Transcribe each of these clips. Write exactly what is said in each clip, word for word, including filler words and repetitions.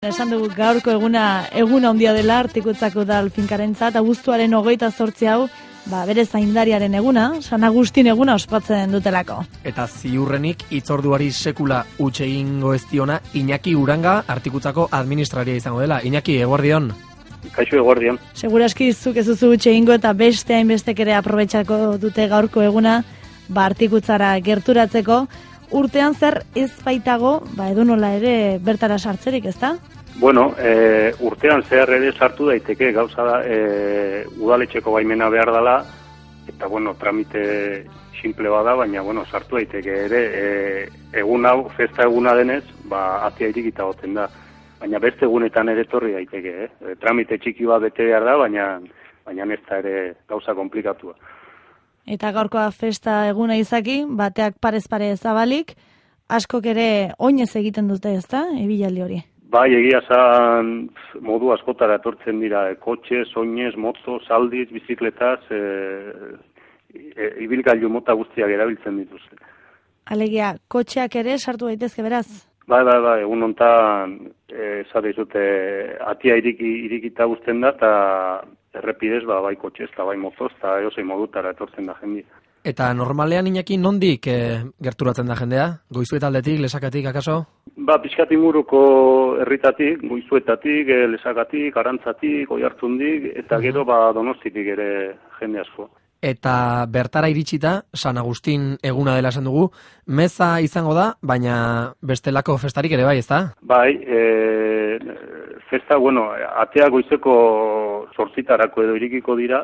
Esan dugu gaurko eguna egun handia dela Artikutzako udal finkarentzat, abuztuaren hogeita zortzi hau, ba, bere zaindariaren eguna, San Agustin eguna ospatzen dutelako. Eta ziurrenik itzorduari sekula utxe egingo ez diona Iñaki Uranga Artikutzako administraria izango dela. Iñaki, eguerdion. Kaixo, eguerdion. Seguraski zuk ez duzu utxe egingo eta beste hainbestek ere aprobetxako dute gaurko eguna, ba, Artikutzara gerturatzeko. Urtean zer ez baitago, ba, edonola ere bertara sartzerik, ezta? Bueno, e, urtean zehar ere sartu daiteke, gauza da, e, udaletxeko baimena behar dela, eta, bueno, tramite simple bada, baina, bueno, sartu daiteke ere, e, egun hau, festa eguna denez, ba, atia irikita goten da. Baina beste egunetan ere torri daiteke, eh? E, tramite txiki bat bete behar da, baina, baina ez da ere gauza komplikatua. Eta gaurkoa festa eguna izaki, bateak parez pare zabalik, askok ere oinez egiten dute, ezta, ebilaldi hori? Bai, egia zan modu askotara etortzen dira, e, kotxe, oinez, moto, saldiz, bizikletaz, e, e, ibilgailu mota guztiak erabiltzen dituzte. Alegia, kotxeak ere sartu daitezke beraz? Bai, bai, bai, egun hontan esate dizute atia iriki, irikita guztien da, eta errepidez, ba, bai kotxez, eta bai motoz, eta eosei modutara etortzen da jendea. Eta normalean, Iñaki, nondik e, gerturatzen da jendea? Goizuetaldetik, lesakatik, akaso? Ba, pixkat inguruko herritatik, goizuetatik, e, lesakatik, arantzatik, oihartzundik, eta gero ba, donostitik ere jende asko. Eta bertara iritsita, San Agustin eguna dela esan dugu, meza izango da, baina bestelako festarik ere bai, ezta? Bai, e, festa, bueno, atea goizeko zortzitarako edo irikiko dira,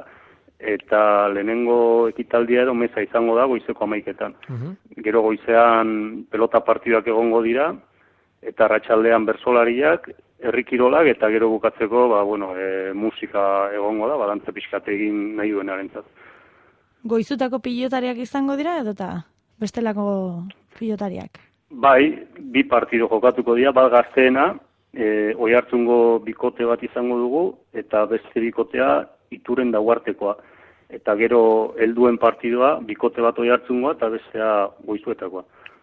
eta lehenengo ekitaldia edo meza izango da goizeko amaiketan. Uh-huh. Gero goizean pelota partidak egongo dira, eta arratsaldean bertsolariak, herrikirolak, eta gero bukatzeko, ba, bueno, e, musika egongo da, badantza pixkat egin nahi duenarentzat. Goizutako pilotariak izango dira edota bestelako pilotariak? Bai, bi partido jokatuko dira, bat gazteena, e, oihartzungo bikote bat izango dugu, eta beste bikotea Ituren Dauartekoa. Eta gero helduen partidoa, bikote bat oihartzungoa eta bestea goizuetakoa.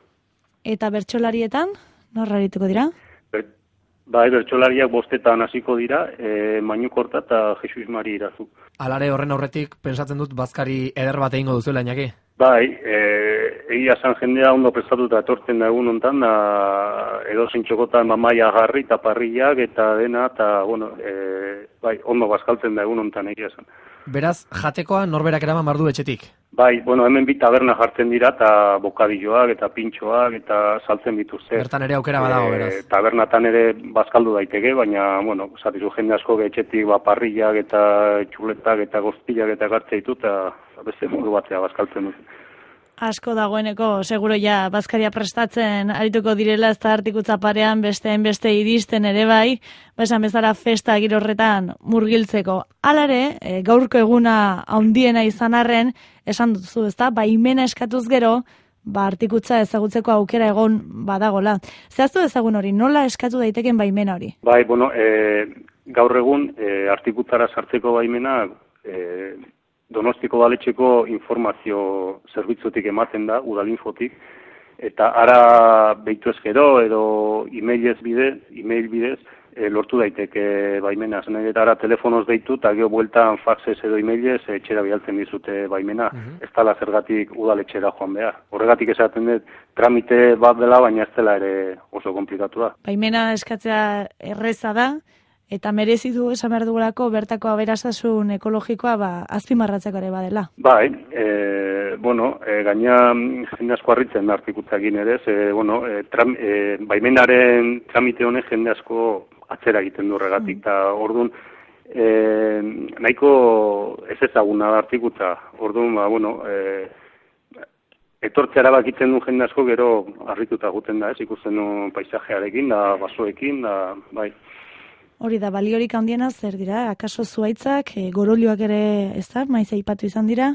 Eta bertsolarietan, norra arituko dira? Ber, bai, bertsolariak bostetan hasiko dira, e, Mainukorta eta Jesus Mari Irazu. Alare horren aurretik, pensatzen dut, bazkari eder bat egingo duzuela, Iñaki? Bai, e, egia san jendea ondo prestatuta etortzen da egun hontan, da edo zintxokotan mamaia garri eta parrillak eta dena, eta, bueno, e, bai, ondo bazkaltzen da egun hontan egia san. Beraz, jatekoa norberak eraman bardu etxetik? Bai, bueno, hemen bi taberna jartzen dira, eta bokadilloak, eta pintxoak, eta saltzen dituzte. Bertan ere aukera badago, beraz. E, tabernatan ere bazkaldu daiteke, baina, bueno, zatizu jende asko etxetik, ba, parrillak, eta txuletak, eta gozpillak, eta gartzea ditu, eta beste modu batzea bazkaltzen dut. Asko dagoeneko, seguro ja, bazkaria prestatzen arituko direla, ez da Artikutza parean, beste beste iristen ere bai, esan bezala festa giro horretan murgiltzeko. Halare, e, gaurko eguna handiena izan arren, esan duzu, ez da, baimena eskatuz gero, ba, Artikutza ezagutzeko aukera egon badagola. Zehaztu ezagun hori, nola eskatu daiteken baimena hori? Bai, bueno, e, gaur egun, e, Artikutzara sartzeko baimena, e, Donostiko udaletxeko informazio zerbitzutik ematen da, udalinfotik, eta ara behitu ezkero edo emailez bidez, email bidez, e, lortu daiteke baimena. Zen eta ara telefonoz deitu, eta geho bueltan faxez edo emailez etxera bialtzen dizute baimena. Uh-huh. Ez dala zergatik udaletxera joan behar. Horregatik esaten dut, tramite bat dela, baina ez dela ere oso komplikatu da. Baimena eskatzea erreza da, eta merezi du esan behar dugulako bertako aberastasun ekologikoa ba, azpimarratzeko ere badela. Bai, e, bueno, e, gaina jende asko harritzen Artikutzakin ere, e, bueno, e, tram, e, baimenaren tramite honek jende asko atzera egiten du horregatik, eta mm. orduan e, nahiko ez ezaguna da Artikutza, orduan, ba, bueno, e, etortzea erabakitzen du jende asko gero harrituta guten da, ez, ikusten du paisajearekin, da basoekin, da, bai. Hori da, baliorik handiena zer dira? Akaso zuaitzak, e, gorolioak ere, ez da, maiz aipatu izan dira?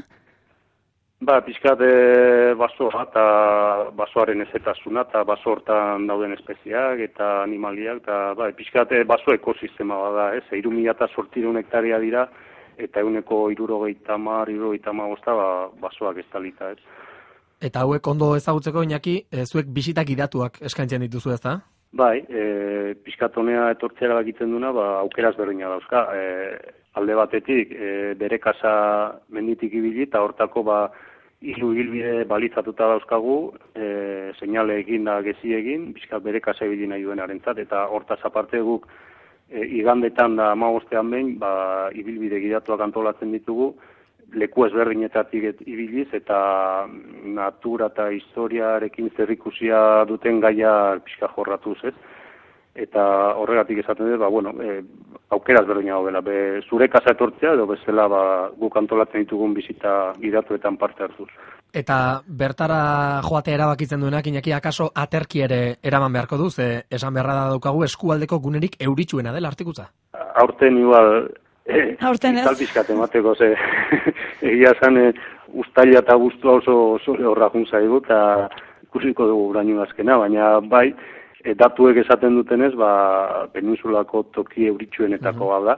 Ba, pixkat e, basoa eta basoaren ezetasuna eta baso hortan dauden espeziak eta animaliak, eta ba, pixkat e, baso ekosistema bada, ez? Hiru mila eta zortziehun hektaria dira, eta eguneko hirurogeita hamar, hirurogeita hamabosta ba, basoak estalita, ez? Eta hauek ondo ezagutzeko, Iñaki, e, zuek bisitak idatuak eskaintzen dituzu, ezta? Bai, e, pixkatonea etortzera bakitzen duna, ba, aukeraz berdina dauzka. E, alde batetik, e, bere kasa menditik ibili, eta hortako ba, hiru ibilbide balitzatuta dauzkagu, e, seinale egin da gezi egin, pixkat bere kasa ibili nahi duenarentzat, eta hortaz aparte guk e, igandetan da hamabostean behin, ba, ibilbide gidatuak antolatzen ditugu, leku ezberdinetatik et, ibiliz, eta natura eta historiarekin zerikusia duten gaia pixka jorratuz, ez? Eta horregatik esaten dut, ba, bueno, e, aukeraz berdina gaudela, be, zure kasa etortzea, edo bezala ba, guk antolatzen ditugun bizita gidatuetan parte hartuz. Eta bertara joatea erabakitzen duenak, Iñaki, akaso aterki ere eraman beharko du, ze esan beharra da daukagu eskualdeko gunerik euritsuena dela Artikuza. Aurten igual, e, Aurten ez? Izalpizkat emateko, ze egia zan, e, ustaila eta guztua oso, oso horra juntzaigu, eta ikusiko dugu brainu azkena, baina bai, e, datuek esaten dutenez, ba, peninsulako toki euritsuenetako bat da,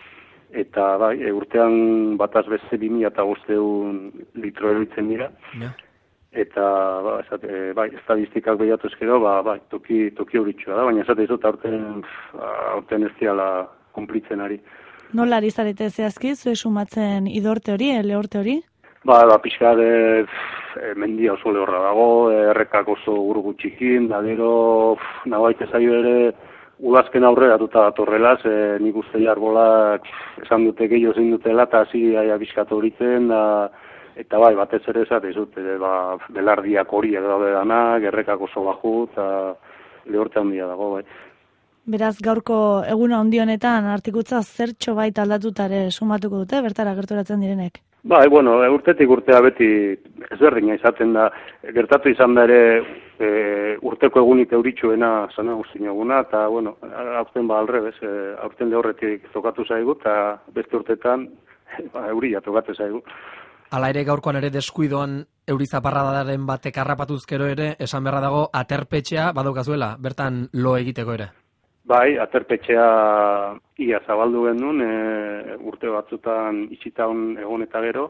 eta bai, e, urtean bataz beste bi mila eta bosteun litro eruditzen dira, Ja. eta ba, esate, e, bai, estadistikak behiatu ezkero, ba, bai, toki, toki euritsua da, baina esate izot aurten, aurten ez diala kumplitzen ari. Nola ari zarete zehazki, zue sumatzen idorte hori, lehorte hori? Ba, ba, pixka de, e, mendia oso lehorra dago, errekak oso urgu txikin, da gero, nabaite zaio ere, udazken aurrera duta datorrela, ze nik uste jarbolak esan dute gehiago zein dutela, eta hasi aia pixkat horitzen, da, eta bai, batez ere esate izut, e, ba, belardiak horiek daude danak, errekak oso baju, eta lehorte handia dago, bai. Beraz, gaurko eguna handi honetan Artikutza zertxo bait aldatutare sumatuko dute, bertara gerturatzen direnek? Bai, bueno, urtetik urtea beti ezberdina izaten da. Gertatu izan da ere e, urteko egunik euritsuena zana guztin eguna, eta, bueno, aurten ba alrebez, e, aurten lehorretik tokatu zaigu, eta beste urtetan ba, euria tokatu zaigu. Hala ere gaurkoan ere deskuidoan eurizaparradaren batek harrapatuzkero ere, esan beharra dago aterpetxea badaukazuela, bertan lo egiteko ere. Bai, aterpetxea ia zabaldu genuen, e, urte batzutan itxitaun egon eta gero,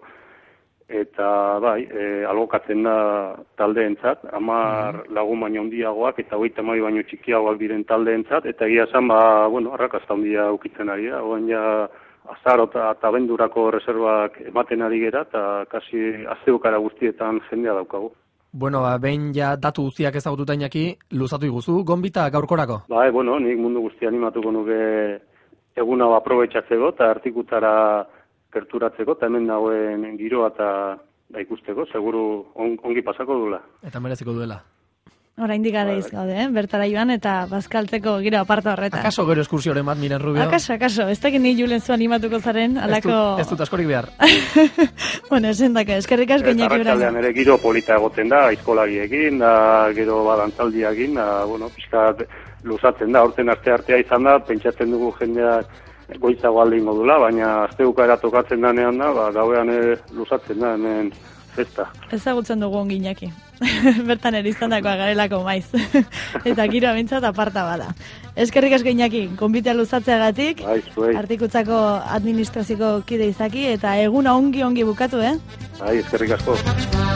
eta bai, e, albokatzen da taldeentzat, hamar lagun baino handiagoak eta hogeita hamabi baino txikiagoak diren taldeentzat, eta egia esan, ba, bueno, arrakasta handia ukitzen ari da, oan ja azaro eta abendurako reservak ematen ari gera, eta kasi asteukara guztietan jendea daukagu. Bueno, ba, behin ja datu guztiak ezagututa Iñaki, luzatu iguzu, gonbita gaurkorako? Bai, bueno, nik mundu guztia animatuko nuke eguna aprobetxatzeko eta Artikutara gerturatzeko, eta hemen dagoen giroa eta da ikusteko, seguru on, ongi pasako duela. Eta mereziko duela. Oraindik garaiz gaude, eh? Bertara joan eta bazkaltzeko giro aparta horretan. Akaso gero eskursioren bat, Miren Rubio? Akaso, akaso, ez dakit ni Julen zu animatuko zaren, alako... Ez dut askorik behar. Bueno, esendaka, eskerrik asko Iñaki Braño. Arratsaldean ere giro polita egoten da, aizkolagiekin, da, gero badantzaldiakin, da, bueno, pixkat luzatzen da, aurten aste artea izan da, pentsatzen dugu jendea goizago alde ingo dula, baina aste bukaera tokatzen danean da, ba, gauean ere luzatzen da, hemen festa. Ezagutzen dugu ongi Iñaki. Bertan ere izandakoa garelako maiz. Eta giro abintzat aparta bada. Eskerrik asko Iñaki, konbitea luzatzeagatik, Bai, zuei. Artikutzako administraziko kide izaki, eta eguna ongi ongi bukatu, eh? Bai, eskerrik asko.